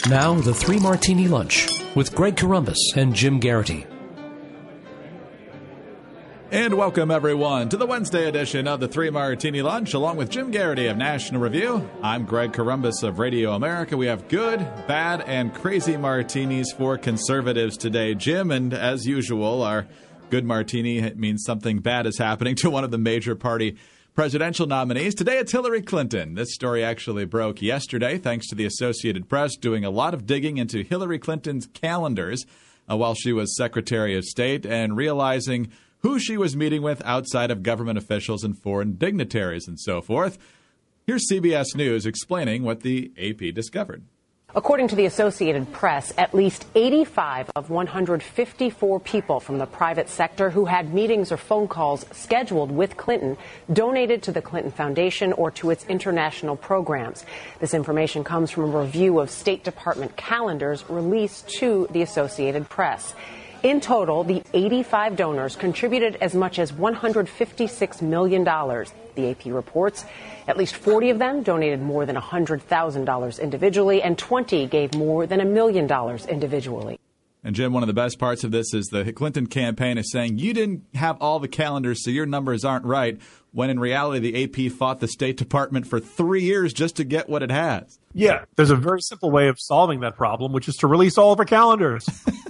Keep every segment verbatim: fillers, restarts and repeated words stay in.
Now, the Three Martini Lunch with Greg Corombos and Jim Garrity. And welcome, everyone, to the Wednesday edition of the Three Martini Lunch, along with Jim Garrity of National Review. I'm Greg Corombos of Radio America. We have good, bad, and crazy martinis for conservatives today, Jim. And as usual, our good martini means something bad is happening to one of the major party presidential nominees. Today, it's Hillary Clinton. This story actually broke yesterday, thanks to the Associated Press doing a lot of digging into Hillary Clinton's calendars uh, while she was Secretary of State and realizing who she was meeting with outside of government officials and foreign dignitaries and so forth. Here's C B S News explaining what the A P discovered. According to the Associated Press, at least eighty-five of one hundred fifty-four people from the private sector who had meetings or phone calls scheduled with Clinton donated to the Clinton Foundation or to its international programs. This information comes from a review of State Department calendars released to the Associated Press. In total, the eighty-five donors contributed as much as one hundred fifty-six million dollars, the A P reports. At least forty of them donated more than one hundred thousand dollars individually, and twenty gave more than a million dollars individually. And, Jim, one of the best parts of this is the Clinton campaign is saying you didn't have all the calendars, so your numbers aren't right, when in reality the A P fought the State Department for three years just to get what it has. Yeah, there's a very simple way of solving that problem, which is to release all of our calendars.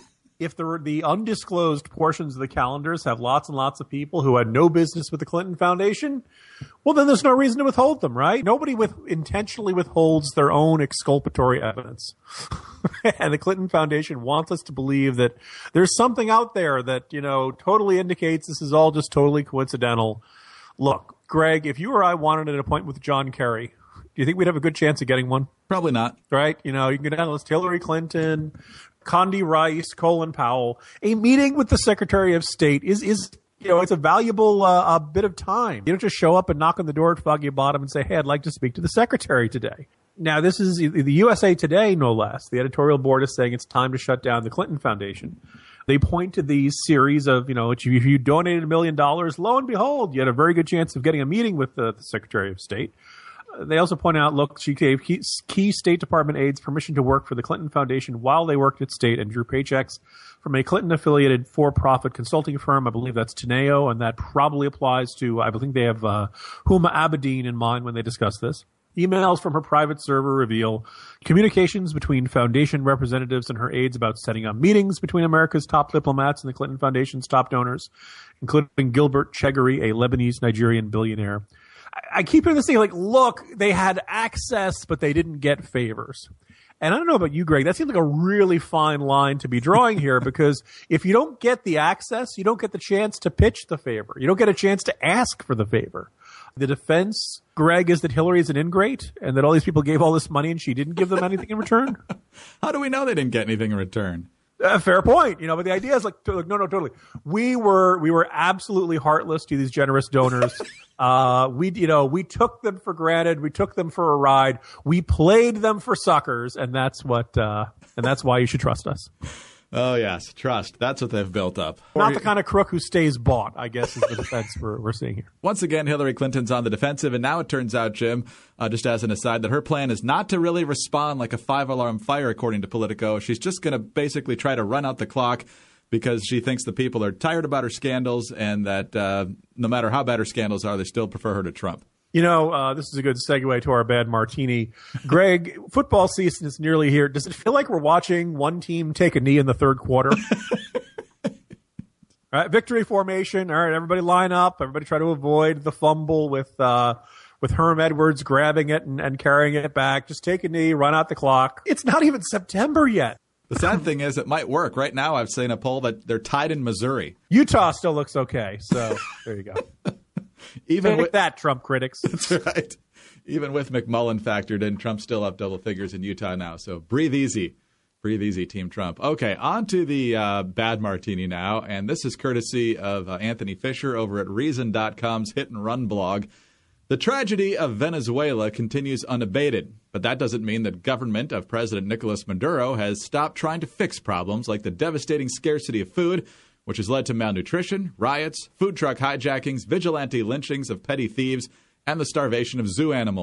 If the, the undisclosed portions of the calendars have lots and lots of people who had no business with the Clinton Foundation, well, then there's no reason to withhold them, right? Nobody with intentionally withholds their own exculpatory evidence. And the Clinton Foundation wants us to believe that there's something out there that, you know, totally indicates this is all just totally coincidental. Look, Greg, if you or I wanted an appointment with John Kerry, do you think we'd have a good chance of getting one? Probably not. Right? You know, you can go down the list, Hillary Clinton, Condi Rice, Colin Powell. A meeting with the Secretary of State is, is you know, it's a valuable uh, a bit of time. You don't just show up and knock on the door at Foggy Bottom and say, hey, I'd like to speak to the Secretary today. Now, this is the U S A Today, no less. The editorial board is saying it's time to shut down the Clinton Foundation. They point to these series of, you know, if you donated a million dollars, lo and behold, you had a very good chance of getting a meeting with the, the Secretary of State. They also point out, look, she gave key, key State Department aides permission to work for the Clinton Foundation while they worked at State and drew paychecks from a Clinton-affiliated for-profit consulting firm. I believe that's Teneo, and that probably applies to, I believe they have uh, Huma Abedin in mind when they discuss this. Emails from her private server reveal communications between Foundation representatives and her aides about setting up meetings between America's top diplomats and the Clinton Foundation's top donors, including Gilbert Chegarry, a Lebanese-Nigerian billionaire. I keep hearing this thing like, look, they had access, but they didn't get favors. And I don't know about you, Greg, that seems like a really fine line to be drawing here, because if you don't get the access, you don't get the chance to pitch the favor. You don't get a chance to ask for the favor. The defense, Greg, is that Hillary is an ingrate and that all these people gave all this money and she didn't give them anything in return. How do we know they didn't get anything in return? Uh, fair point, you know, but the idea is like, like, no, no, totally. We were, we were absolutely heartless to these generous donors. uh, we, you know, we took them for granted. We took them for a ride. We played them for suckers, and that's what, uh, and that's why you should trust us. Oh, yes. Trust. That's what they've built up. Not the kind of crook who stays bought, I guess, is the defense we're, we're seeing here. Once again, Hillary Clinton's on the defensive, and now it turns out, Jim, uh, just as an aside, that her plan is not to really respond like a five-alarm fire, according to Politico. She's just going to basically try to run out the clock because she thinks the people are tired about her scandals and that uh, no matter how bad her scandals are, they still prefer her to Trump. You know, uh, this is a good segue to our bad martini. Greg, football season is nearly here. Does it feel like we're watching one team take a knee in the third quarter? All right, victory formation. All right, everybody line up. Everybody try to avoid the fumble with uh, with Herm Edwards grabbing it and, and carrying it back. Just take a knee, run out the clock. It's not even September yet. The sad thing is it might work. Right now I've seen a poll that they're tied in Missouri. Utah still looks okay, so there you go. Even with that, Trump critics. That's right. Even with McMullen factored in, Trump's still up double figures in Utah now. So breathe easy. Breathe easy, Team Trump. Okay, on to the uh, bad martini now. And this is courtesy of uh, Anthony Fisher over at Reason dot com's Hit and Run blog. The tragedy of Venezuela continues unabated. But that doesn't mean that government of President Nicolas Maduro has stopped trying to fix problems like the devastating scarcity of food, which has led to malnutrition, riots, food truck hijackings, vigilante lynchings of petty thieves, and the starvation of zoo animals.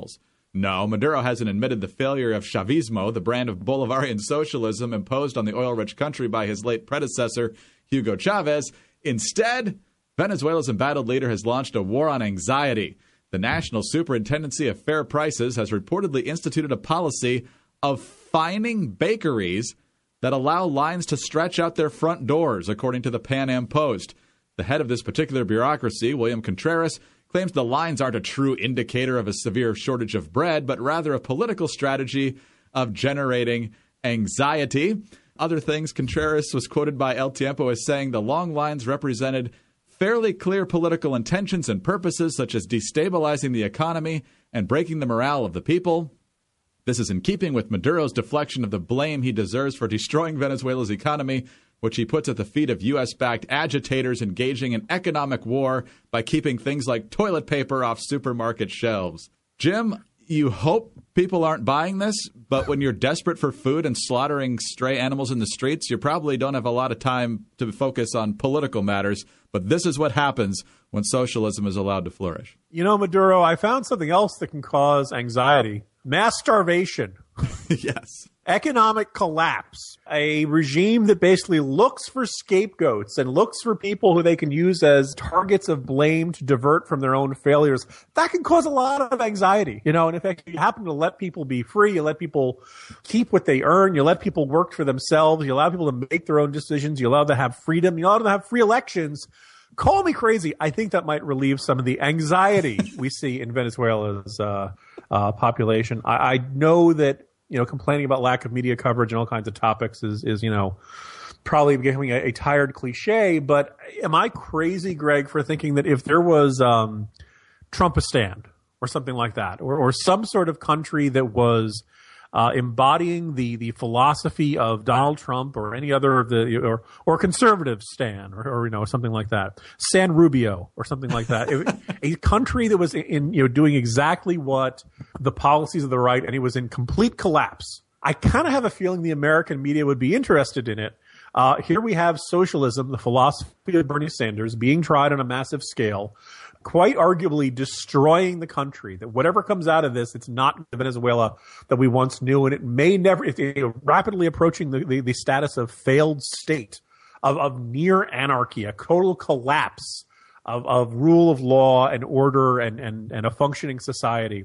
No, Maduro hasn't admitted the failure of Chavismo, the brand of Bolivarian socialism imposed on the oil-rich country by his late predecessor, Hugo Chavez. Instead, Venezuela's embattled leader has launched a war on anxiety. The National Superintendency of Fair Prices has reportedly instituted a policy of fining bakeries that allow lines to stretch out their front doors, according to the Pan Am Post. The head of this particular bureaucracy, William Contreras, claims the lines aren't a true indicator of a severe shortage of bread, but rather a political strategy of generating anxiety. Other things, Contreras was quoted by El Tiempo as saying the long lines represented fairly clear political intentions and purposes, such as destabilizing the economy and breaking the morale of the people. This is in keeping with Maduro's deflection of the blame he deserves for destroying Venezuela's economy, which he puts at the feet of U S-backed agitators engaging in economic war by keeping things like toilet paper off supermarket shelves. Jim, you hope people aren't buying this, but when you're desperate for food and slaughtering stray animals in the streets, you probably don't have a lot of time to focus on political matters. But this is what happens when socialism is allowed to flourish. You know, Maduro, I found something else that can cause anxiety. Mass starvation. Yes. Economic collapse. A regime that basically looks for scapegoats and looks for people who they can use as targets of blame to divert from their own failures. That can cause a lot of anxiety. You know, and in fact, you happen to let people be free, you let people keep what they earn, you let people work for themselves, you allow people to make their own decisions, you allow them to have freedom, you allow them to have free elections. Call me crazy. I think that might relieve some of the anxiety we see in Venezuela's uh, uh, population. I, I know that, you know, complaining about lack of media coverage and all kinds of topics is, is you know, probably becoming a, a tired cliche. But am I crazy, Greg, for thinking that if there was um, Trumpistan or something like that, or, or some sort of country that was Uh, embodying the, the philosophy of Donald Trump or any other of the or or conservative Stan or, or you know something like that, San Rubio or something like that, it, a country that was in you know doing exactly what the policies of the right, and it was in complete collapse. I kind of have a feeling the American media would be interested in it. Uh, here we have socialism, the philosophy of Bernie Sanders, being tried on a massive scale, quite arguably destroying the country. That whatever comes out of this, it's not the Venezuela that we once knew, and it may never, it's rapidly approaching the, the, the status of failed state, of, of near anarchy, a total collapse of, of rule of law and order and, and, and a functioning society.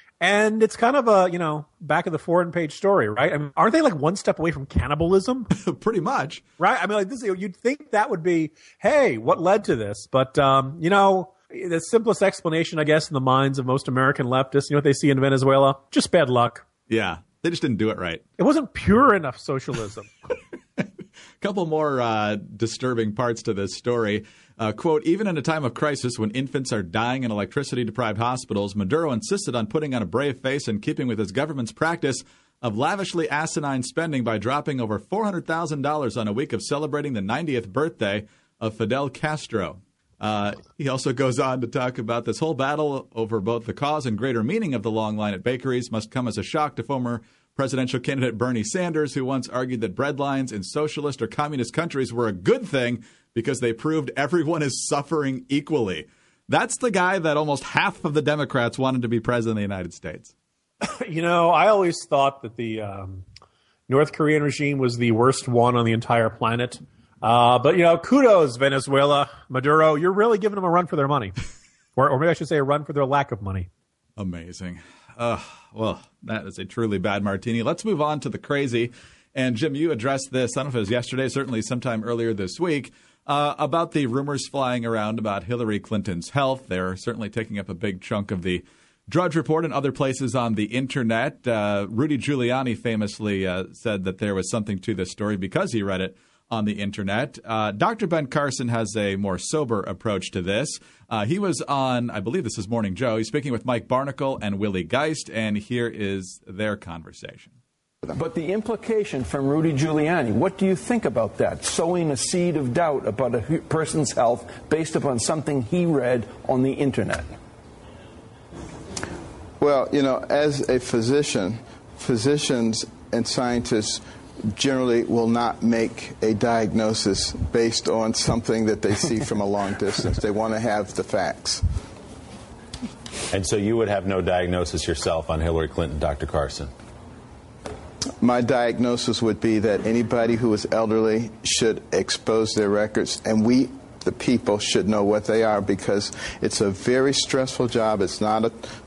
And it's kind of a, you know, back of the foreign page story, right? I mean, aren't they like one step away from cannibalism? Pretty much. Right? I mean, like this, you'd think that would be, hey, what led to this? But, um, you know, the simplest explanation, I guess, in the minds of most American leftists, you know what they see in Venezuela? Just bad luck. Yeah. They just didn't do it right. It wasn't pure enough socialism. A couple more uh, disturbing parts to this story. Uh, quote, even in a time of crisis when infants are dying in electricity-deprived hospitals, Maduro insisted on putting on a brave face and keeping with his government's practice of lavishly asinine spending by dropping over four hundred thousand dollars on a week of celebrating the ninetieth birthday of Fidel Castro. Uh, he also goes on to talk about this whole battle over both the cause and greater meaning of the long line at bakeries must come as a shock to former presidential candidate Bernie Sanders, who once argued that bread lines in socialist or communist countries were a good thing because they proved everyone is suffering equally. That's the guy that almost half of the Democrats wanted to be president of the United States. You know, I always thought that the um, North Korean regime was the worst one on the entire planet. Uh, but, you know, kudos, Venezuela, Maduro. You're really giving them a run for their money. Or, or maybe I should say a run for their lack of money. Amazing. Uh, well, that is a truly bad martini. Let's move on to the crazy. And, Jim, you addressed this, I don't know if it was yesterday, certainly sometime earlier this week, uh, about the rumors flying around about Hillary Clinton's health. They're certainly taking up a big chunk of the Drudge Report and other places on the Internet. Uh, Rudy Giuliani famously uh, said that there was something to this story because he read it on the Internet. Uh, Doctor Ben Carson has a more sober approach to this. Uh, he was on, I believe this is Morning Joe. He's speaking with Mike Barnicle and Willie Geist, and here is their conversation. But the implication from Rudy Giuliani, what do you think about that? Sowing a seed of doubt about a person's health based upon something he read on the Internet. Well, you know, as a physician, physicians and scientists generally will not make a diagnosis based on something that they see from a long distance. They want to have the facts. And so you would have no diagnosis yourself on Hillary Clinton, Doctor Carson? My diagnosis would be that anybody who is elderly should expose their records, and we, the people, should know what they are, because it's a very stressful job. It's not a,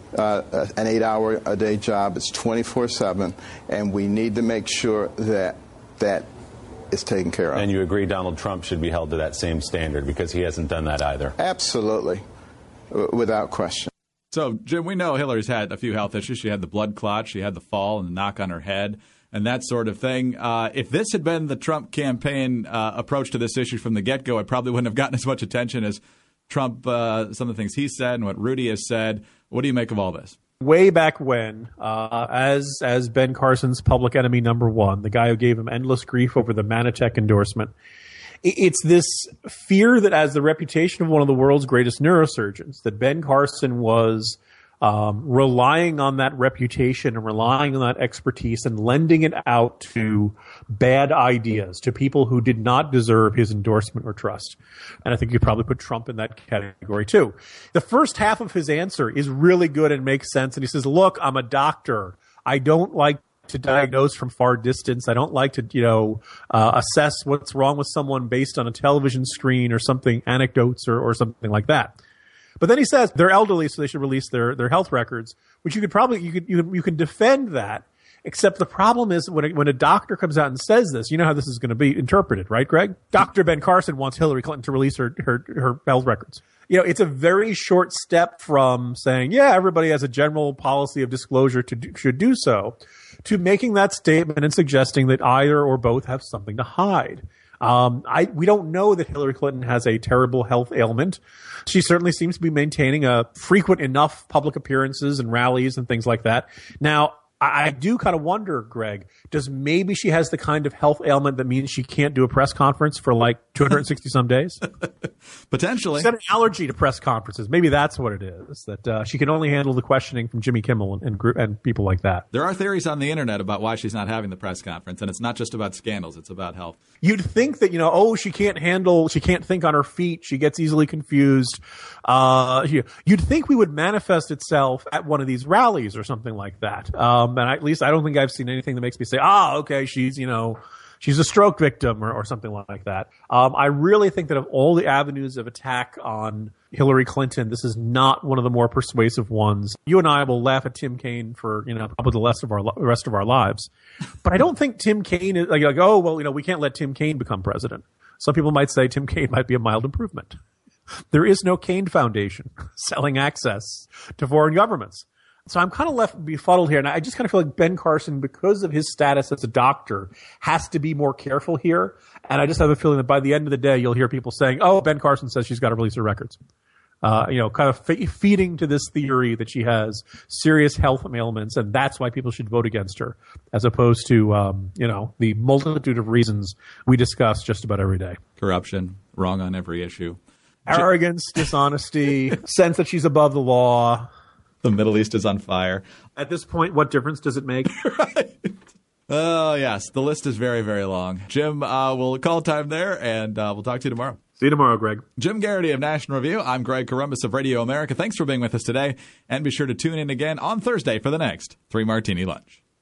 uh, an eight-hour-a-day job. It's twenty-four seven, and we need to make sure that that is taken care of. And you agree Donald Trump should be held to that same standard, because he hasn't done that either? Absolutely, without question. So, Jim, we know Hillary's had a few health issues. She had the blood clot, she had the fall and the knock on her head, and that sort of thing. Uh, if this had been the Trump campaign uh, approach to this issue from the get-go, it probably wouldn't have gotten as much attention as Trump, uh, some of the things he said and what Rudy has said. What do you make of all this? Way back when, uh, as as Ben Carson's public enemy number one, the guy who gave him endless grief over the Manitech endorsement, it's this fear that as the reputation of one of the world's greatest neurosurgeons, that Ben Carson was um, relying on that reputation and relying on that expertise and lending it out to bad ideas, to people who did not deserve his endorsement or trust. And I think you probably put Trump in that category too. The first half of his answer is really good and makes sense. And he says, look, I'm a doctor. I don't like to diagnose from far distance. I don't like to, you know, uh, assess what's wrong with someone based on a television screen or something, anecdotes or, or something like that. But then he says they're elderly, so they should release their, their health records, which you could probably, you could, you, you can defend that. Except the problem is when a, when a doctor comes out and says this, you know how this is going to be interpreted, right, Greg? Doctor Ben Carson wants Hillary Clinton to release her, her, her health records. You know, it's a very short step from saying, yeah, everybody has a general policy of disclosure to do, should do so, to making that statement and suggesting that either or both have something to hide. Um, I, we don't know that Hillary Clinton has a terrible health ailment. She certainly seems to be maintaining a frequent enough public appearances and rallies and things like that. Now, I do kind of wonder, Greg, does maybe she has the kind of health ailment that means she can't do a press conference for like two hundred sixty some days? Potentially. She's got an allergy to press conferences. Maybe that's what it is, that uh, she can only handle the questioning from Jimmy Kimmel and, and, group, and people like that. There are theories on the internet about why she's not having the press conference, and it's not just about scandals. It's about health. You'd think that, you know, oh, she can't handle, she can't think on her feet. She gets easily confused. Uh, you'd think we would manifest itself at one of these rallies or something like that. Um, and I, at least I don't think I've seen anything that makes me say, ah, oh, okay, she's, you know, she's a stroke victim or, or something like that. Um, I really think that of all the avenues of attack on Hillary Clinton, this is not one of the more persuasive ones. You and I will laugh at Tim Kaine for, you know, probably the rest of our rest of our lives. But I don't think Tim Kaine is like, like, oh, well, you know, we can't let Tim Kaine become president. Some people might say Tim Kaine might be a mild improvement. There is no Kaine Foundation selling access to foreign governments. So I'm kind of left befuddled here, and I just kind of feel like Ben Carson, because of his status as a doctor, has to be more careful here. And I just have a feeling that by the end of the day, you'll hear people saying, oh, Ben Carson says she's got to release her records. Uh, you know, kind of fe- feeding to this theory that she has serious health ailments, and that's why people should vote against her, as opposed to, um, you know, the multitude of reasons we discuss just about every day. Corruption, wrong on every issue. Arrogance, dishonesty, sense that she's above the law. The Middle East is on fire. At this point, what difference does it make? Right. Oh, yes. The list is very, very long. Jim, uh, we'll call time there, and uh, we'll talk to you tomorrow. See you tomorrow, Greg. Jim Garrity of National Review. I'm Greg Corombos of Radio America. Thanks for being with us today, and be sure to tune in again on Thursday for the next Three Martini Lunch.